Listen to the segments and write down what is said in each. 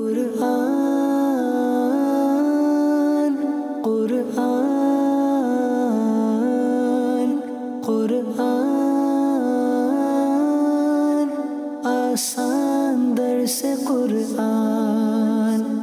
قرآن قرآن قرآن آسان درس قرآن۔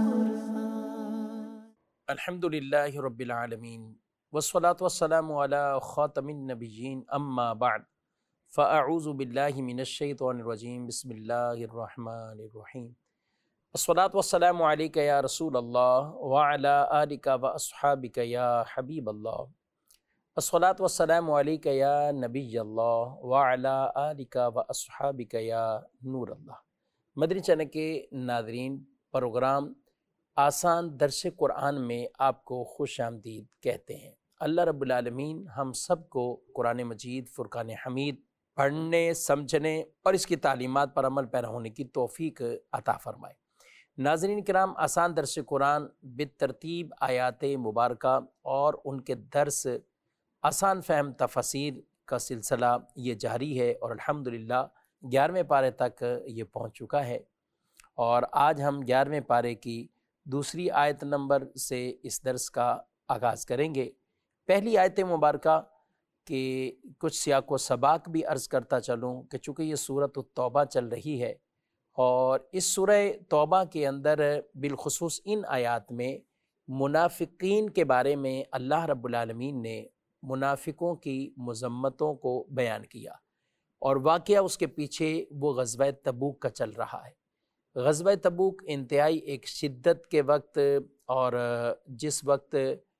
الحمدللہ رب العالمین والصلاة والسلام علی خاتم النبیین اما بعد فاعوذ باللہ من الشیطان الرجیم بسم اللہ الرحمن الرحیم۔ الصلاة والسلام علیک یا رسول اللہ وعلی آلک واصحابک یا حبیب اللہ۔ الصلاة والسلام علیک یا نبی اللہ وعلی آلک واصحابک یا نور اللہ۔ مدنی چینل کے ناظرین، پروگرام آسان درس قرآن میں آپ کو خوش آمدید کہتے ہیں۔ اللہ رب العالمین ہم سب کو قرآن مجید فرقان حمید پڑھنے، سمجھنے اور اس کی تعلیمات پر عمل پیرا ہونے کی توفیق عطا فرمائے۔ ناظرین کرام، آسان درس قرآن بالترتیب آیات مبارکہ اور ان کے درس آسان فہم تفاسیر کا سلسلہ یہ جاری ہے اور الحمدللہ 11ویں پارے تک یہ پہنچ چکا ہے، اور آج ہم 11ویں پارے کی دوسری آیت نمبر سے اس درس کا آغاز کریں گے۔ پہلی آیت مبارکہ کہ کچھ سیاق و سباق بھی عرض کرتا چلوں کہ چونکہ یہ سورۃ التوبہ چل رہی ہے، اور اس سورہ توبہ کے اندر بالخصوص ان آیات میں منافقین کے بارے میں اللہ رب العالمین نے منافقوں کی مذمتوں کو بیان کیا، اور واقعہ اس کے پیچھے وہ غزوہ تبوک کا چل رہا ہے۔ غزوہ تبوک انتہائی ایک شدت کے وقت، اور جس وقت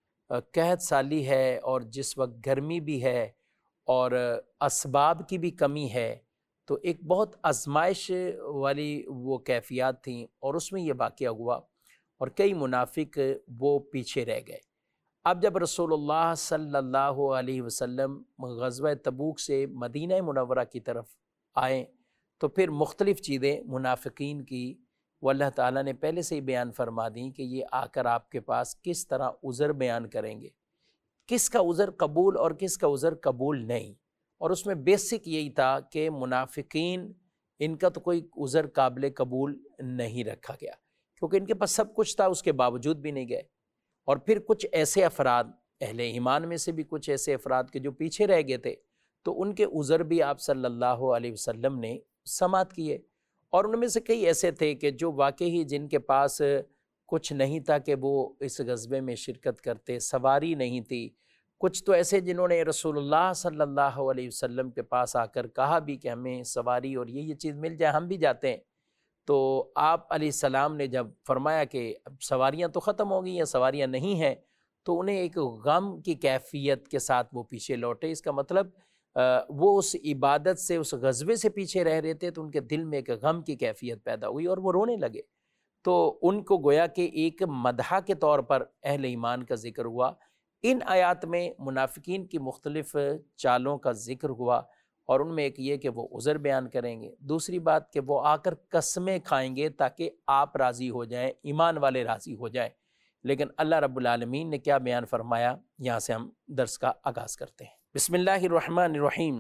قحط سالی ہے اور جس وقت گرمی بھی ہے اور اسباب کی بھی کمی ہے، تو ایک بہت آزمائش والی وہ کیفیات تھیں، اور اس میں یہ واقعہ ہوا اور کئی منافق وہ پیچھے رہ گئے۔ اب جب رسول اللہ صلی اللہ علیہ وسلم غزوہ تبوک سے مدینہ منورہ کی طرف آئیں تو پھر مختلف چیزیں منافقین کی وہ اللہ تعالیٰ نے پہلے سے ہی بیان فرما دیں کہ یہ آ کر آپ کے پاس کس طرح عذر بیان کریں گے، کس کا عذر قبول اور کس کا عذر قبول نہیں۔ اور اس میں بیسک یہی تھا کہ منافقین، ان کا تو کوئی عذر قابل قبول نہیں رکھا گیا، کیونکہ ان کے پاس سب کچھ تھا، اس کے باوجود بھی نہیں گئے۔ اور پھر کچھ ایسے افراد، اہل ایمان میں سے بھی کچھ ایسے افراد کے جو پیچھے رہ گئے تھے، تو ان کے عذر بھی آپ صلی اللہ علیہ وسلم نے سماعت کیے، اور ان میں سے کئی ایسے تھے کہ جو واقعی جن کے پاس کچھ نہیں تھا کہ وہ اس غزوے میں شرکت کرتے، سواری نہیں تھی۔ کچھ تو ایسے جنہوں نے رسول اللہ صلی اللہ علیہ وسلم کے پاس آ کر کہا بھی کہ ہمیں سواری اور یہ چیز مل جائے ہم بھی جاتے ہیں، تو آپ علیہ السلام نے جب فرمایا کہ اب سواریاں تو ختم ہو گئی ہیں، سواریاں نہیں ہیں، تو انہیں ایک غم کی کیفیت کے ساتھ وہ پیچھے لوٹے۔ اس کا مطلب وہ اس عبادت سے، اس غزوے سے پیچھے رہ رہے تھے، تو ان کے دل میں ایک غم کی کیفیت پیدا ہوئی اور وہ رونے لگے۔ تو ان کو گویا کہ ایک مدح کے طور پر اہل ایمان کا ذکر ہوا۔ ان آیات میں منافقین کی مختلف چالوں کا ذکر ہوا، اور ان میں ایک یہ کہ وہ عذر بیان کریں گے، دوسری بات کہ وہ آ کر قسمیں کھائیں گے تاکہ آپ راضی ہو جائیں، ایمان والے راضی ہو جائیں۔ لیکن اللہ رب العالمین نے کیا بیان فرمایا، یہاں سے ہم درس کا آغاز کرتے ہیں۔ بسم اللہ الرحمن الرحیم۔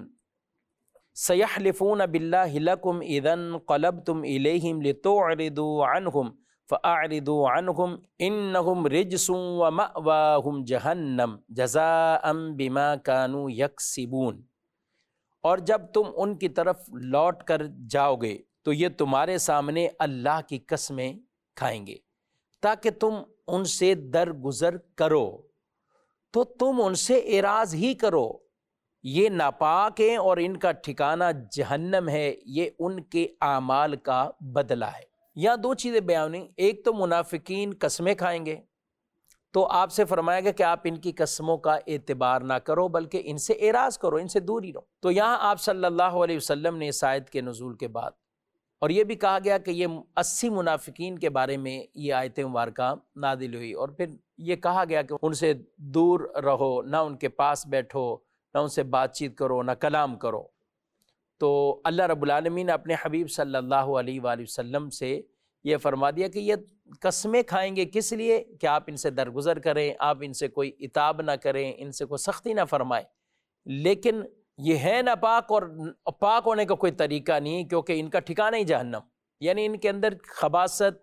سَيَحْلِفُونَ بِاللَّهِ لَكُمْ إِذَا انقَلَبْتُمْ إِلَيْهِمْ لِتُعْرِضُوا عَنْهُمْ فَأَعْرِضُوا عَنْهُمْ إِنَّهُمْ رِجْسٌ وَمَأْوَاهُمْ جَهَنَّمُ جَزَاءً بِمَا كَانُوا يَكْسِبُونَ۔ اور جب تم ان کی طرف لوٹ کر جاؤ گے تو یہ تمہارے سامنے اللہ کی قسمیں کھائیں گے تاکہ تم ان سے درگزر کرو، تو تم ان سے اعراض ہی کرو۔ یہ ناپاک ہیں اور ان کا ٹھکانہ جہنم ہے، یہ ان کے اعمال کا بدلہ ہے۔ یہاں دو چیزیں بیان ہوئی، ایک تو منافقین قسمیں کھائیں گے، تو آپ سے فرمایا گیا کہ آپ ان کی قسموں کا اعتبار نہ کرو بلکہ ان سے اعراض کرو، ان سے دور ہی رہو۔ تو یہاں آپ صلی اللہ علیہ وسلم نے اس آیت کے نزول کے بعد، اور یہ بھی کہا گیا کہ یہ 80 منافقین کے بارے میں یہ آیت مبارکہ نازل ہوئی، اور پھر یہ کہا گیا کہ ان سے دور رہو، نہ ان کے پاس بیٹھو، نہ ان سے بات چیت کرو، نہ کلام کرو۔ تو اللہ رب العالمین نے اپنے حبیب صلی اللہ علیہ وآلہ وسلم سے یہ فرما دیا کہ یہ قسمیں کھائیں گے، کس لیے کہ آپ ان سے درگزر کریں، آپ ان سے کوئی عتاب نہ کریں، ان سے کوئی سختی نہ فرمائیں۔ لیکن یہ ہے ناپاک، اور پاک ہونے کا کوئی طریقہ نہیں، کیونکہ ان کا ٹھکانہ ہی جہنم، یعنی ان کے اندر خباثت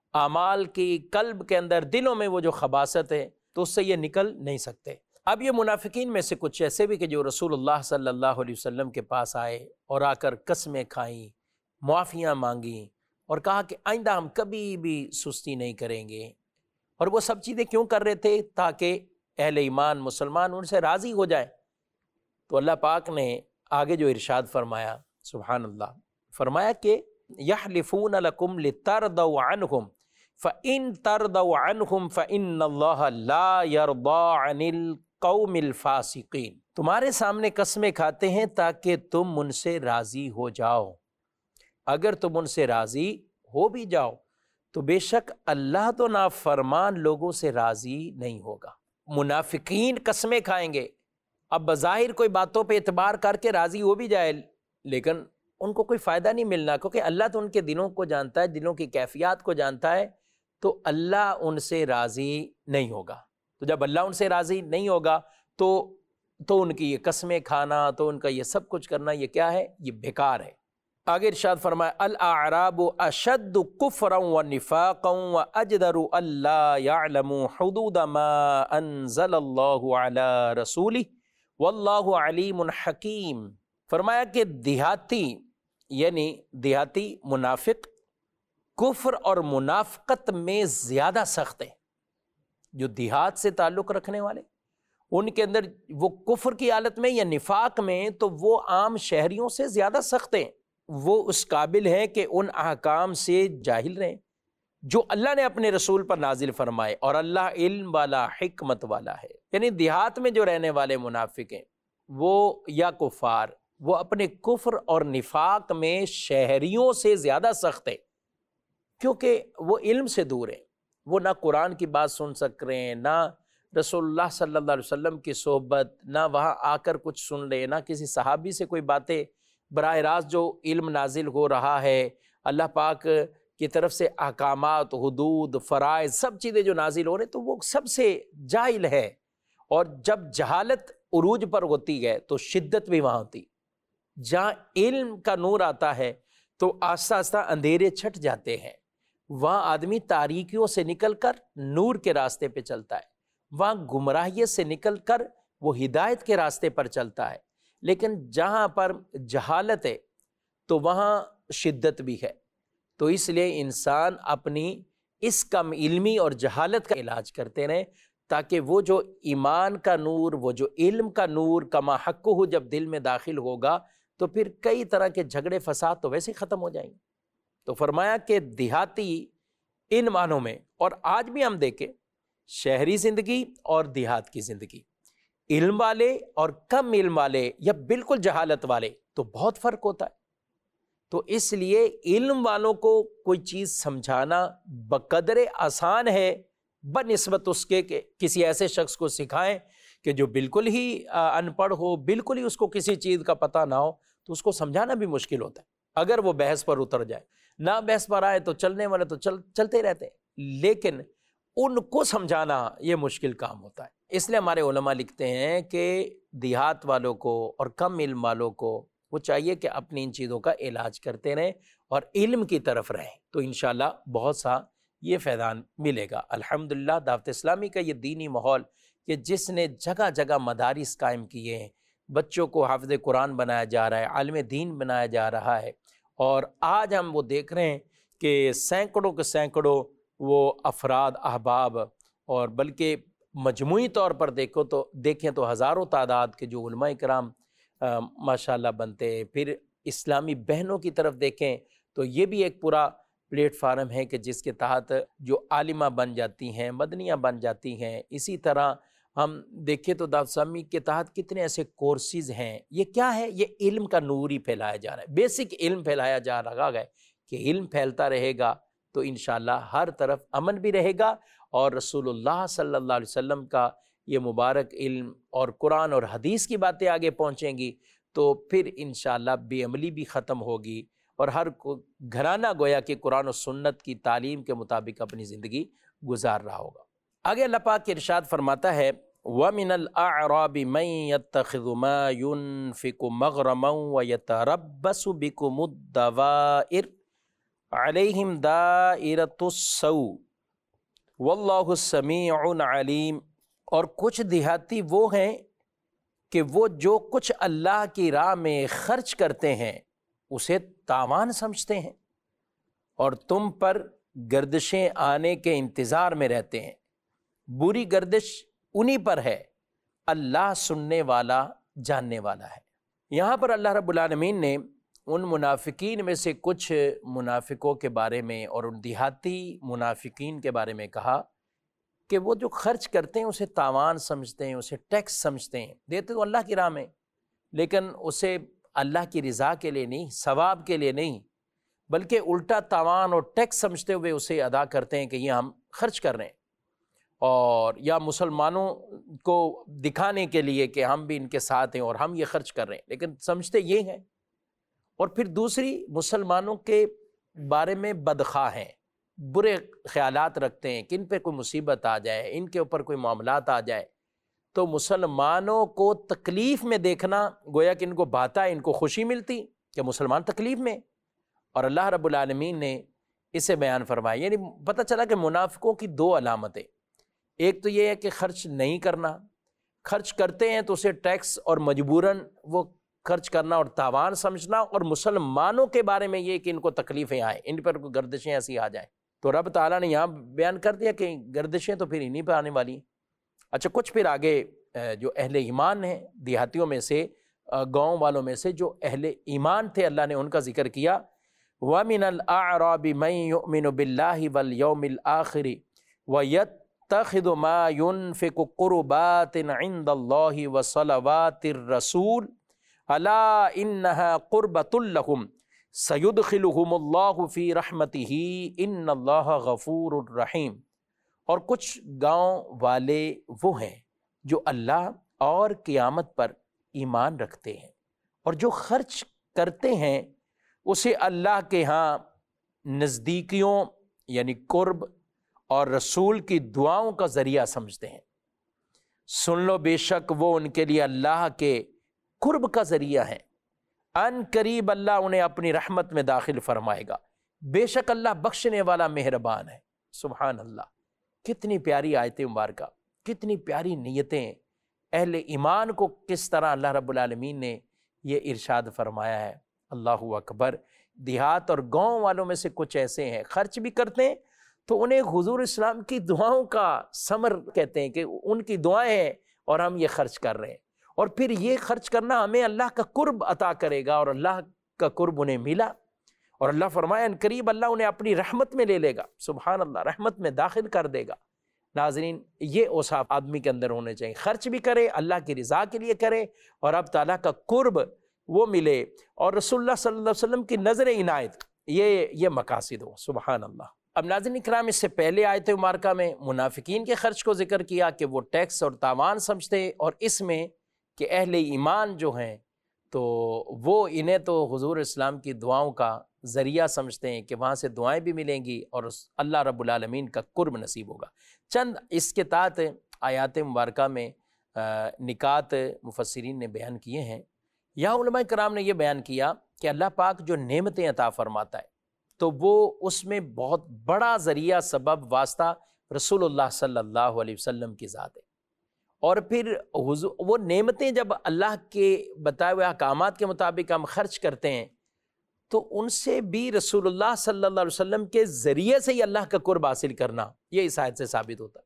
اعمال کی قلب کے اندر دلوں میں وہ جو خباثت ہے تو اس سے یہ نکل نہیں سکتے۔ اب یہ منافقین میں سے کچھ ایسے بھی کہ جو رسول اللہ صلی اللہ علیہ وسلم کے پاس آئے اور آ کر قسمیں کھائیں، معافیاں مانگیں اور کہا کہ آئندہ ہم کبھی بھی سستی نہیں کریں گے، اور وہ سب چیزیں کیوں کر رہے تھے؟ تاکہ اہل ایمان مسلمان ان سے راضی ہو جائیں۔ تو اللہ پاک نے آگے جو ارشاد فرمایا، سبحان اللہ، فرمایا کہ یحلفون لکم لترضوا عنہم فإن ترضوا عنہم فإن اللہ لا یرضى عن القوم الفاسقین، تمہارے سامنے قسمیں کھاتے ہیں تاکہ تم ان سے راضی ہو جاؤ۔ اگر تم ان سے راضی ہو بھی جاؤ تو بے شک اللہ تو نافرمان لوگوں سے راضی نہیں ہوگا۔ منافقین قسمیں کھائیں گے، اب بظاہر کوئی باتوں پہ اعتبار کر کے راضی ہو بھی جائے لیکن ان کو کوئی فائدہ نہیں ملنا، کیونکہ اللہ تو ان کے دلوں کو جانتا ہے، دلوں کی کیفیات کو جانتا ہے، تو اللہ ان سے راضی نہیں ہوگا۔ تو جب اللہ ان سے راضی نہیں ہوگا تو ان کی یہ قسمیں کھانا، تو ان کا یہ سب کچھ کرنا، یہ کیا ہے؟ یہ بیکار ہے۔ آگے ارشاد فرمایا الاعراب اشد کفرا ونفاقا واجدر الا يعلموا حدود ما انزل اللہ علی رسولہ واللہ علیم حکیم۔ فرمایا کہ دیہاتی یعنی دیہاتی منافق کفر اور منافقت میں زیادہ سخت ہیں۔ جو دیہات سے تعلق رکھنے والے، ان کے اندر وہ کفر کی حالت میں یا نفاق میں تو وہ عام شہریوں سے زیادہ سخت ہیں۔ وہ اس قابل ہے کہ ان احکام سے جاہل رہیں جو اللہ نے اپنے رسول پر نازل فرمائے، اور اللہ علم والا حکمت والا ہے۔ یعنی دیہات میں جو رہنے والے منافق ہیں وہ یا کفار، وہ اپنے کفر اور نفاق میں شہریوں سے زیادہ سخت ہیں، کیونکہ وہ علم سے دور ہیں۔ وہ نہ قرآن کی بات سن سک رہے ہیں، نہ رسول اللہ صلی اللہ علیہ وسلم کی صحبت، نہ وہاں آ کر کچھ سن رہے، نہ کسی صحابی سے کوئی باتیں براہ راست جو علم نازل ہو رہا ہے، اللہ پاک کی طرف سے احکامات، حدود، فرائض، سب چیزیں جو نازل ہو رہے تو وہ سب سے جاہل ہے۔ اور جب جہالت عروج پر ہوتی ہے تو شدت بھی وہاں ہوتی۔ جہاں علم کا نور آتا ہے تو آہستہ آہستہ اندھیرے چھٹ جاتے ہیں، وہاں آدمی تاریکیوں سے نکل کر نور کے راستے پہ چلتا ہے، وہاں گمراہیت سے نکل کر وہ ہدایت کے راستے پر چلتا ہے۔ لیکن جہاں پر جہالت ہے تو وہاں شدت بھی ہے، تو اس لیے انسان اپنی اس کم علمی اور جہالت کا علاج کرتے رہیں، تاکہ وہ جو ایمان کا نور، وہ جو علم کا نور کما حق ہو جب دل میں داخل ہوگا تو پھر کئی طرح کے جھگڑے فساد تو ویسے ہی ختم ہو جائیں گے۔ تو فرمایا کہ دیہاتی ان معنوں میں، اور آج بھی ہم دیکھیں شہری زندگی اور دیہات کی زندگی، علم والے اور کم علم والے یا بالکل جہالت والے تو بہت فرق ہوتا ہے۔ تو اس لیے علم والوں کو کوئی چیز سمجھانا بقدر آسان ہے بنسبت اس کے کہ کسی ایسے شخص کو سکھائیں کہ جو بالکل ہی ان پڑھ ہو، بالکل ہی اس کو کسی چیز کا پتہ نہ ہو، تو اس کو سمجھانا بھی مشکل ہوتا ہے۔ اگر وہ بحث پر اتر جائے، نہ بحث پر آئے تو چلنے والے تو چلتے رہتے ہیں، لیکن ان کو سمجھانا یہ مشکل کام ہوتا ہے۔ اس لیے ہمارے علماء لکھتے ہیں کہ دیہات والوں کو اور کم علم والوں کو وہ چاہیے کہ اپنی ان چیزوں کا علاج کرتے رہیں اور علم کی طرف رہیں، تو انشاءاللہ بہت سا یہ فیضان ملے گا۔ الحمدللہ دعوت اسلامی کا یہ دینی ماحول کہ جس نے جگہ جگہ مدارس قائم کیے ہیں، بچوں کو حافظ قرآن بنایا جا رہا ہے، عالم دین بنایا جا رہا ہے، اور آج ہم وہ دیکھ رہے ہیں کہ سینکڑوں کے سینکڑوں وہ افراد، احباب، اور بلکہ مجموعی طور پر دیکھیں تو ہزاروں تعداد کے جو علماء کرام ماشاءاللہ بنتے ہیں۔ پھر اسلامی بہنوں کی طرف دیکھیں تو یہ بھی ایک پورا پلیٹ فارم ہے کہ جس کے تحت جو عالمہ بن جاتی ہیں، مدنیہ بن جاتی ہیں۔ اسی طرح ہم دیکھیں تو دعوت اسلامی کے تحت کتنے ایسے کورسز ہیں۔ یہ کیا ہے؟ یہ علم کا نور ہی پھیلایا جا رہا ہے، بیسک علم پھیلایا جا رہا ہے کہ علم پھیلتا رہے گا تو انشاءاللہ ہر طرف امن بھی رہے گا، اور رسول اللہ صلی اللہ علیہ وسلم کا یہ مبارک علم اور قرآن اور حدیث کی باتیں آگے پہنچیں گی تو پھر انشاءاللہ بے عملی بھی ختم ہوگی، اور ہر گھرانہ گویا کہ قرآن و سنت کی تعلیم کے مطابق اپنی زندگی گزار رہا ہوگا۔ آگے اللہ پاک ارشاد فرماتا ہے وَمِنَ الْأَعْرَابِ مَن يَتَّخِذُ مَا يُنْفِقُ مَغْرَمًا وَيَتَرَبَّصُ بِكُمُ الدَّوَائِرَ علیہم دائرۃ السوء واللہ سمیع علیم، اور کچھ دیہاتی وہ ہیں کہ وہ جو کچھ اللہ کی راہ میں خرچ کرتے ہیں اسے تاوان سمجھتے ہیں اور تم پر گردشیں آنے کے انتظار میں رہتے ہیں، بری گردش انہی پر ہے، اللہ سننے والا جاننے والا ہے۔ یہاں پر اللہ رب العالمین نے ان منافقین میں سے کچھ منافقوں کے بارے میں اور ان دیہاتی منافقین کے بارے میں کہا کہ وہ جو خرچ کرتے ہیں اسے تاوان سمجھتے ہیں، اسے ٹیکس سمجھتے ہیں، دیتے تو اللہ کی راہ میں لیکن اسے اللہ کی رضا کے لیے نہیں، ثواب کے لیے نہیں، بلکہ الٹا تاوان اور ٹیکس سمجھتے ہوئے اسے ادا کرتے ہیں کہ یہ ہم خرچ کر رہے ہیں، اور یا مسلمانوں کو دکھانے کے لیے کہ ہم بھی ان کے ساتھ ہیں اور ہم یہ خرچ کر رہے ہیں، لیکن سمجھتے یہ ہیں۔ اور پھر دوسری، مسلمانوں کے بارے میں بدخواہ ہیں، برے خیالات رکھتے ہیں کہ ان پہ کوئی مصیبت آ جائے، ان کے اوپر کوئی معاملات آ جائے تو مسلمانوں کو تکلیف میں دیکھنا گویا کہ ان کو بھاتا ہے، ان کو خوشی ملتی کہ مسلمان تکلیف میں، اور اللہ رب العالمین نے اسے بیان فرمایا۔ یعنی پتہ چلا کہ منافقوں کی دو علامتیں، ایک تو یہ ہے کہ خرچ نہیں کرنا، خرچ کرتے ہیں تو اسے ٹیکس اور مجبوراً وہ خرچ کرنا اور تاوان سمجھنا، اور مسلمانوں کے بارے میں یہ کہ ان کو تکلیفیں آئیں، ان پر کوئی گردشیں ایسی آ جائیں، تو رب تعالیٰ نے یہاں بیان کر دیا کہ گردشیں تو پھر انہی پہ آنے والی ہیں۔ اچھا، کچھ پھر آگے جو اہل ایمان ہیں دیہاتیوں میں سے، گاؤں والوں میں سے جو اہل ایمان تھے، اللہ نے ان کا ذکر کیا، وَمِنَ الْأَعْرَابِ مَن يُؤْمِنُ بِاللَّهِ وَالْيَوْمِ الْآخِرِ وَيَتَّخِذُ مَا يُنْفِقُ قُرُبَاتٍ عِنْدَ اللَّهِ وَصَلَوَاتِ الرَّسُولِ أَلَا إِنَّهَا قُرْبَةٌ لَهُمْ سَيُدْخِلُهُمُ اللَّهُ فِي رَحْمَتِهِ إِنَّ اللَّهَ غَفُورٌ رَحِيمٌ۔ اور کچھ گاؤں والے وہ ہیں جو اللہ اور قیامت پر ایمان رکھتے ہیں اور جو خرچ کرتے ہیں اسے اللہ کے ہاں نزدیکیوں یعنی قرب اور رسول کی دعاؤں کا ذریعہ سمجھتے ہیں۔ سن لو، بے شک وہ ان کے لیے اللہ کے قرب کا ذریعہ ہیں، ان قریب اللہ انہیں اپنی رحمت میں داخل فرمائے گا، بے شک اللہ بخشنے والا مہربان ہے۔ سبحان اللہ، کتنی پیاری آیت مبارکہ، کتنی پیاری نیتیں، اہل ایمان کو کس طرح اللہ رب العالمین نے یہ ارشاد فرمایا ہے۔ اللہ اکبر۔ دیہات اور گاؤں والوں میں سے کچھ ایسے ہیں خرچ بھی کرتے ہیں تو انہیں حضور اسلام کی دعاؤں کا ثمر کہتے ہیں کہ ان کی دعائیں ہیں اور ہم یہ خرچ کر رہے ہیں، اور پھر یہ خرچ کرنا ہمیں اللہ کا قرب عطا کرے گا، اور اللہ کا قرب انہیں ملا، اور اللہ فرمایا ان قریب اللہ انہیں اپنی رحمت میں لے لے گا۔ سبحان اللہ، رحمت میں داخل کر دے گا۔ ناظرین، یہ اوصاف آدمی کے اندر ہونے چاہیے، خرچ بھی کرے، اللہ کی رضا کے لیے کرے، اور اب تعالیٰ کا قرب وہ ملے، اور رسول اللہ صلی اللہ علیہ وسلم کی نظر عنایت، یہ مقاصد ہو۔ سبحان اللہ۔ اب ناظرین اکرام، اس سے پہلے آیت مبارکہ میں منافقین کے خرچ کو ذکر کیا کہ وہ ٹیکس اور تاوان سمجھتے، اور اس میں کہ اہل ایمان جو ہیں تو وہ انہیں تو حضور اسلام کی دعاؤں کا ذریعہ سمجھتے ہیں کہ وہاں سے دعائیں بھی ملیں گی اور اللہ رب العالمین کا قرب نصیب ہوگا۔ چند اس کے تحت آیات مبارکہ میں نکات مفسرین نے بیان کیے ہیں۔ یہاں علماء کرام نے یہ بیان کیا کہ اللہ پاک جو نعمتیں عطا فرماتا ہے تو وہ اس میں بہت بڑا ذریعہ، سبب، واسطہ رسول اللہ صلی اللہ علیہ وسلم کی ذات ہے، اور پھر وہ نعمتیں جب اللہ کے بتائے ہوئے احکامات کے مطابق ہم خرچ کرتے ہیں تو ان سے بھی رسول اللہ صلی اللہ علیہ وسلم کے ذریعے سے ہی اللہ کا قرب حاصل کرنا، یہ اس آیت سے ثابت ہوتا ہے۔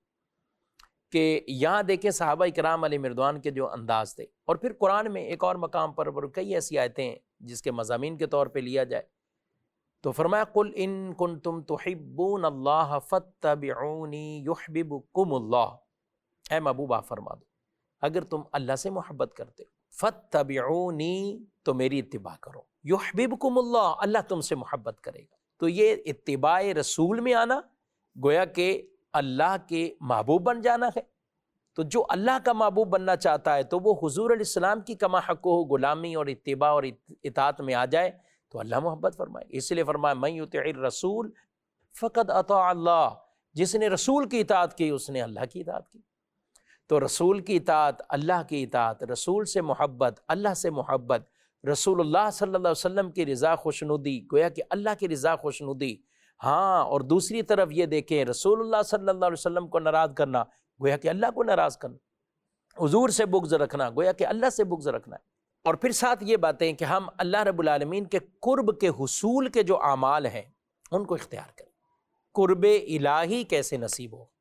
کہ یہاں دیکھیں صحابہ اکرام علیہ رضوان کے جو انداز تھے، اور پھر قرآن میں ایک اور مقام پر کئی ایسی آیتیں ہیں جس کے مضامین کے طور پہ لیا جائے تو فرمایا قل ان کنتم تحبون اللہ فاتبعونی یحببکم اللہ، اے محبوب آپ فرما دو اگر تم اللہ سے محبت کرتے فاتبعونی تو میری اتباع کرو، یحببکم اللہ اللہ تم سے محبت کرے گا۔ تو یہ اتباع رسول میں آنا گویا کہ اللہ کے محبوب بن جانا ہے۔ تو جو اللہ کا محبوب بننا چاہتا ہے تو وہ حضور علیہ السلام کی کما حق ہو غلامی اور اتباع اور اطاعت میں آ جائے تو اللہ محبت فرمائے۔ اس لیے فرمایا من یطع الرسول فقد اطاع اللہ، جس نے رسول کی اطاعت کی اس نے اللہ کی اطاعت کی۔ تو رسول کی اطاعت، اللہ کی اطاعت، رسول سے محبت، اللہ سے محبت، رسول اللہ صلی اللہ علیہ وسلم کی رضا خوشنودی، گویا کہ اللہ کی رضا خوشنودی. ہاں، اور دوسری طرف یہ دیکھیں رسول اللہ صلی اللہ علیہ وسلم کو ناراض کرنا گویا کہ اللہ کو ناراض کرنا، حضور سے بغض رکھنا گویا کہ اللہ سے بغض رکھنا ہے. اور پھر ساتھ یہ باتیں کہ ہم اللہ رب العالمین کے قرب کے حصول کے جو اعمال ہیں ان کو اختیار کریں. قرب الہی کیسے نصیب ہو،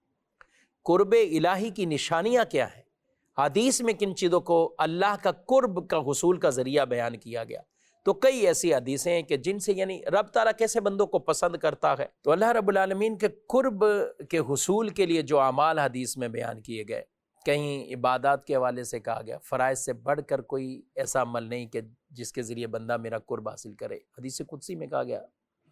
قرب الہی کی نشانیاں کیا ہیں، حدیث میں کن چیزوں کو اللہ کا قرب کا حصول کا ذریعہ بیان کیا گیا. تو کئی ایسی حدیثیں ہیں کہ جن سے یعنی رب تعالیٰ کیسے بندوں کو پسند کرتا ہے. تو اللہ رب العالمین کے قرب کے حصول کے لیے جو اعمال حدیث میں بیان کیے گئے، کہیں عبادات کے حوالے سے کہا گیا فرائض سے بڑھ کر کوئی ایسا عمل نہیں کہ جس کے ذریعے بندہ میرا قرب حاصل کرے، حدیث قدسی میں کہا گیا.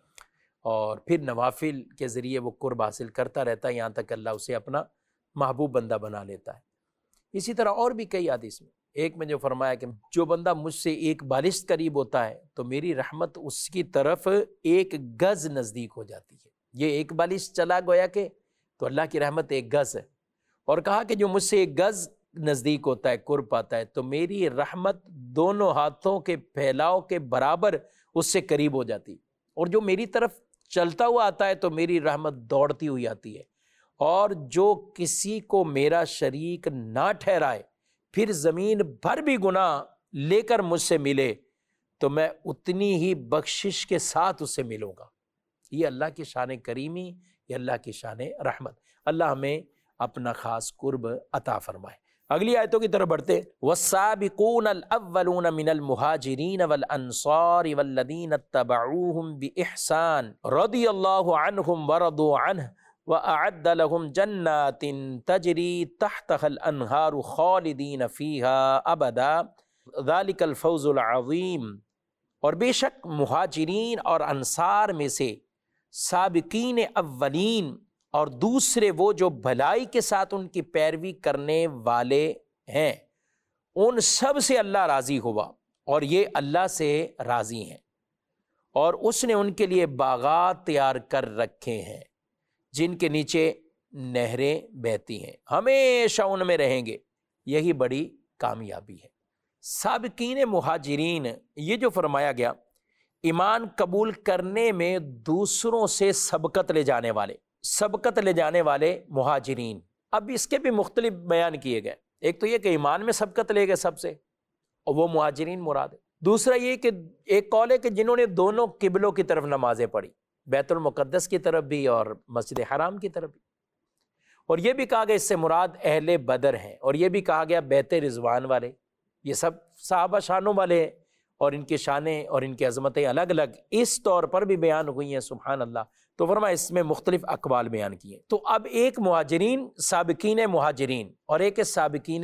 اور پھر نوافل کے ذریعے وہ قرب حاصل کرتا رہتا ہے یہاں تک اللہ اسے اپنا محبوب بندہ بنا لیتا ہے. اسی طرح اور بھی کئی حدیث میں، ایک میں جو فرمایا کہ جو بندہ مجھ سے ایک بالشت قریب ہوتا ہے تو میری رحمت اس کی طرف ایک گز نزدیک ہو جاتی ہے. یہ ایک بالشت چلا گویا کہ تو اللہ کی رحمت ایک گز ہے. اور کہا کہ جو مجھ سے ایک گز نزدیک ہوتا ہے، قرب پاتا ہے، تو میری رحمت دونوں ہاتھوں کے پھیلاؤ کے برابر اس سے قریب ہو جاتی. اور جو میری طرف چلتا ہوا آتا ہے تو میری رحمت دوڑتی ہوئی آتی ہے. اور جو کسی کو میرا شریک نہ ٹھہرائے پھر زمین بھر بھی گناہ لے کر مجھ سے ملے تو میں اتنی ہی بخشش کے ساتھ اس سے ملوں گا. یہ اللہ کی شان کریمی، یہ اللہ کی شان رحمت. اللہ ہمیں اپنا خاص قرب عطا فرمائے. اگلی آیتوں کی طرف بڑھتے. والسابقون الاولون من المہاجرین والانصار والذین اتبعوہم باحسان رضی اللہ عنہم ورضوا عنہ وَأَعَدَّ لَهُمْ جَنَّاتٍ تَجْرِي تَحْتَهَا الْأَنْهَارُ خَالِدِينَ فِيهَا أَبَدًا ذَلِكَ الْفَوْزُ الْعَظِيمُ. اور بے شک مہاجرین اور انصار میں سے سابقین اولین اور دوسرے وہ جو بھلائی کے ساتھ ان کی پیروی کرنے والے ہیں، ان سب سے اللہ راضی ہوا اور یہ اللہ سے راضی ہیں. اور اس نے ان کے لیے باغات تیار کر رکھے ہیں جن کے نیچے نہریں بہتی ہیں، ہمیشہ ان میں رہیں گے. یہی بڑی کامیابی ہے. سابقین مہاجرین، یہ جو فرمایا گیا ایمان قبول کرنے میں دوسروں سے سبقت لے جانے والے مہاجرین. اب اس کے بھی مختلف بیان کیے گئے. ایک تو یہ کہ ایمان میں سبقت لے گئے سب سے، اور وہ مہاجرین مراد ہے. دوسرا یہ کہ ایک قول ہے کہ جنہوں نے دونوں قبلوں کی طرف نمازیں پڑھی، بیت المقدس کی طرف بھی اور مسجد حرام کی طرف بھی. اور یہ بھی کہا گیا اس سے مراد اہل بدر ہیں، اور یہ بھی کہا گیا بیت رضوان والے. یہ سب صحابہ شانوں والے ہیں اور ان کی شانیں اور ان کی عظمتیں الگ الگ اس طور پر بھی بیان ہوئی ہیں. سبحان اللہ. تو فرمایا اس میں مختلف اقوال بیان کیے. تو اب ایک مہاجرین، سابقین مہاجرین، اور ایک سابقین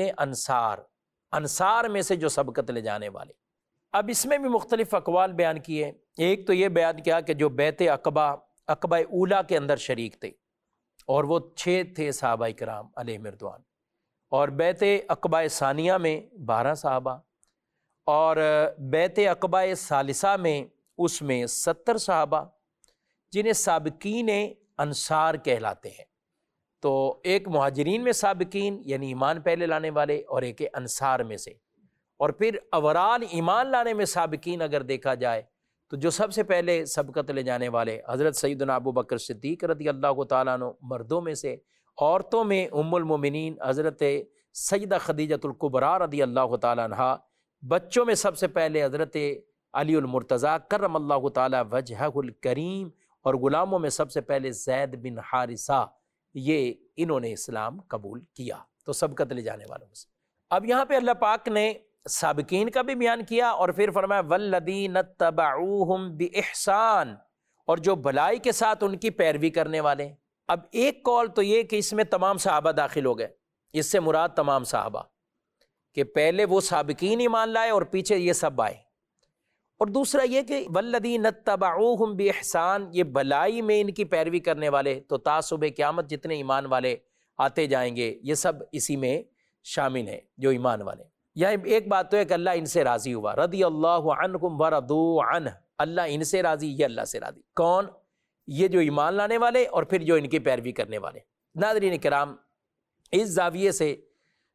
انصار میں سے جو سبقت لے جانے والے. اب اس میں بھی مختلف اقوال بیان کیے. ایک تو یہ بیان کیا کہ جو بیعت عقبہ اولا کے اندر شریک تھے، اور وہ 6 تھے صحابہ کرام علیہم رضوان، اور بیعت عقبہ ثانیہ میں 12 صحابہ، اور بیعت عقبہ ثالثہ میں اس میں 70 صحابہ جنہیں سابقین انصار کہلاتے ہیں. تو ایک مہاجرین میں سابقین یعنی ایمان پہلے لانے والے، اور ایک انصار میں سے. اور پھر اوورال ایمان لانے میں سابقین اگر دیکھا جائے تو جو سب سے پہلے سبقت لے جانے والے حضرت سیدنا ابو بکر صدیق رضی اللہ تعالیٰ عنہ مردوں میں سے، عورتوں میں ام المومنین حضرت سیدہ خدیجۃ الکبریٰ رضی اللہ تعالیٰ عنہ، بچوں میں سب سے پہلے حضرت علی المرتضیٰ کرم اللہ تعالیٰ وجہہ الکریم، اور غلاموں میں سب سے پہلے زید بن حارثہ. یہ انہوں نے اسلام قبول کیا. تو سبقت لے جانے والوں میں سے. اب یہاں پہ اللہ پاک نے سابقین کا بھی بیان کیا، اور پھر فرمایا والذین اتبعوہم باحسان، اور جو بھلائی کے ساتھ ان کی پیروی کرنے والے. اب ایک قول تو یہ کہ اس میں تمام صحابہ داخل ہو گئے، اس سے مراد تمام صحابہ کہ پہلے وہ سابقین ایمان لائے اور پیچھے یہ سب آئے. اور دوسرا یہ کہ والذین اتبعوہم باحسان، یہ بھلائی میں ان کی پیروی کرنے والے. تو تا صبح قیامت جتنے ایمان والے آتے جائیں گے یہ سب اسی میں شامل ہیں جو ایمان والے. یہاں ایک بات تو ہے کہ اللہ ان سے راضی ہوا، رضی اللہ عنہم ورضوا عنہ، اللہ ان سے راضی، یہ اللہ سے راضی. کون؟ یہ جو ایمان لانے والے اور پھر جو ان کی پیروی کرنے والے. ناظرین کرام، اس زاویے سے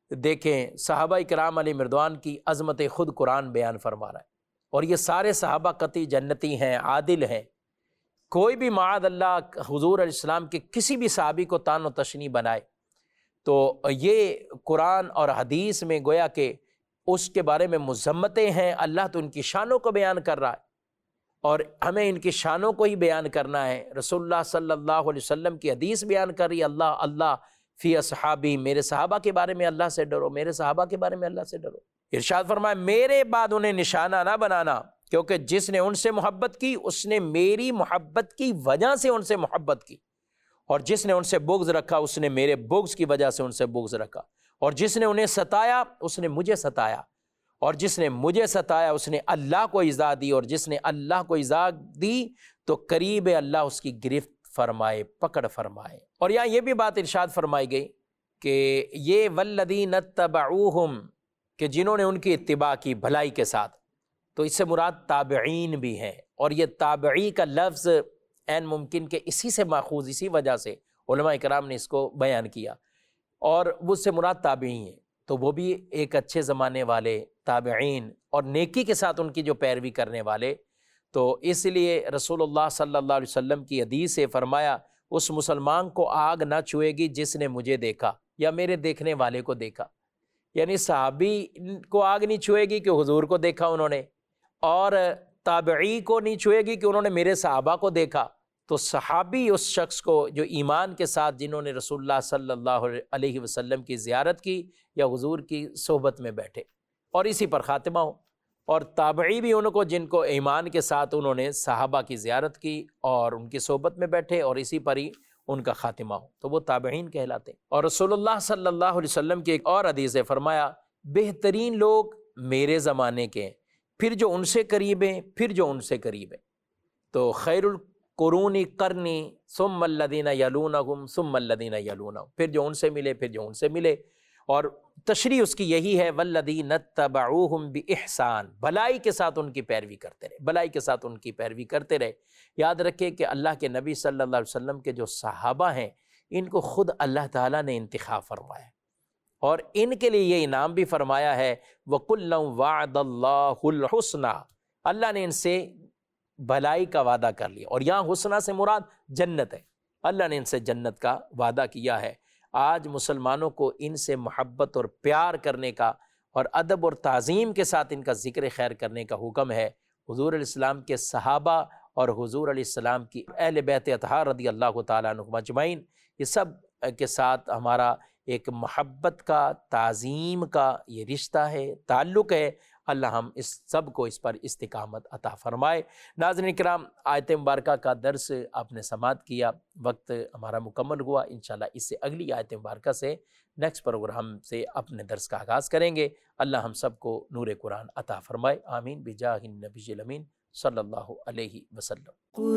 دیکھیں صحابہ کرام علیہ مردوان کی عظمت خود قرآن بیان فرما رہا ہے، اور یہ سارے صحابہ قطعی جنتی ہیں، عادل ہیں۔ کوئی بھی معاذ اللہ حضور علیہ السلام کے کسی بھی صحابی کو طعن و تشنیع بنائے تو یہ قرآن اور حدیث میں گویا کہ اس کے بارے میں مذمتیں ہیں۔ اللہ تو ان کی شانوں کو بیان کر رہا ہے اور ہمیں ان کی شانوں کو ہی بیان کرنا ہے۔ رسول اللہ صلی اللہ علیہ وسلم کی حدیث بیان کر رہی ہے، اللہ فی اصحابی، میرے صحابہ کے بارے میں اللہ سے ڈرو، میرے صحابہ کے بارے میں اللہ سے ڈرو۔ ارشاد فرمایا میرے بعد انہیں نشانہ نہ بنانا، کیونکہ جس نے ان سے محبت کی اس نے میری محبت کی وجہ سے ان سے محبت کی، اور جس نے ان سے بغض رکھا اس نے میرے بغض کی وجہ سے ان سے بغض رکھا، اور جس نے انہیں ستایا اس نے مجھے ستایا، اور جس نے مجھے ستایا اس نے اللہ کو ایذا دی، اور جس نے اللہ کو ایذا دی تو قریب اللہ اس کی گرفت فرمائے، پکڑ فرمائے۔ اور یہاں یہ بھی بات ارشاد فرمائی گئی کہ یہ والذین اتبعوہم، کہ جنہوں نے ان کی اتباع کی بھلائی کے ساتھ، تو اس سے مراد تابعین بھی ہیں، اور یہ تابعی کا لفظ عین ممکن کہ اسی سے ماخوذ، اسی وجہ سے علماء کرام نے اس کو بیان کیا، اور اس سے مراد تابعین ہیں، تو وہ بھی ایک اچھے زمانے والے تابعین اور نیکی کے ساتھ ان کی جو پیروی کرنے والے۔ تو اس لیے رسول اللہ صلی اللہ علیہ وسلم کی حدیث سے فرمایا اس مسلمان کو آگ نہ چھوئے گی جس نے مجھے دیکھا یا میرے دیکھنے والے کو دیکھا، یعنی صحابی کو آگ نہیں چھوئے گی کہ حضور کو دیکھا انہوں نے، اور تابعی کو نہیں چھوئے گی کہ انہوں نے میرے صحابہ کو دیکھا۔ تو صحابی اس شخص کو جو ایمان کے ساتھ جنہوں نے رسول اللہ صلی اللہ علیہ وسلم کی زیارت کی یا حضور کی صحبت میں بیٹھے اور اسی پر خاتمہ ہو، اور تابعی بھی ان کو جن کو ایمان کے ساتھ انہوں نے صحابہ کی زیارت کی اور ان کی صحبت میں بیٹھے اور اسی پر ہی ان کا خاتمہ ہو، تو وہ تابعین کہلاتے ہیں۔ اور رسول اللہ صلی اللہ علیہ وسلم کی ایک اور حدیث ہے، فرمایا بہترین لوگ میرے زمانے کے ہیں، پھر جو ان سے قریب ہیں، پھر جو ان سے قریب ہیں۔ تو خیر القرون قرنی ثم الذین یلونہم ثم الذین یلونہم، پھر جو ان سے ملے، پھر جو ان سے ملے۔ اور تشریح اس کی یہی ہے والذین اتبعوہم باحسان، بھلائی کے ساتھ ان کی پیروی کرتے رہے، بھلائی کے ساتھ ان کی پیروی کرتے رہے۔ یاد رکھیں کہ اللہ کے نبی صلی اللہ علیہ وسلم کے جو صحابہ ہیں ان کو خود اللہ تعالیٰ نے انتخاب فرمایا، اور ان کے لیے یہ انعام بھی فرمایا ہے وَكُلًّا وَعَدَ اللَّهُ الْحُسْنَى، اللہ نے ان سے بھلائی کا وعدہ کر لیا، اور یہاں حسنہ سے مراد جنت ہے، اللہ نے ان سے جنت کا وعدہ کیا ہے۔ آج مسلمانوں کو ان سے محبت اور پیار کرنے کا اور ادب اور تعظیم کے ساتھ ان کا ذکر خیر کرنے کا حکم ہے۔ حضور علیہ السلام کے صحابہ اور حضور علیہ السلام کی اہل بیت اطہار رضی اللہ تعالیٰ عنہم اجمعین، یہ سب کے ساتھ ہمارا ایک محبت کا، تعظیم کا یہ رشتہ ہے، تعلق ہے۔ اللہ ہم اس سب کو اس پر استقامت عطا فرمائے۔ ناظرین کرام، آیت مبارکہ کا درس آپ نے سماعت کیا، وقت ہمارا مکمل ہوا۔ انشاءاللہ اس سے اگلی آیت مبارکہ سے نیکسٹ پروگرام سے اپنے درس کا آغاز کریں گے۔ اللہ ہم سب کو نور قرآن عطا فرمائے، آمین بجاہ النبی الامین صلی اللہ علیہ وسلم۔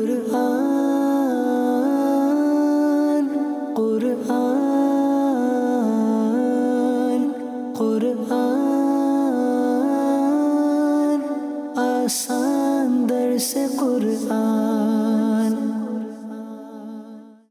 قرآن آسان درس قرآن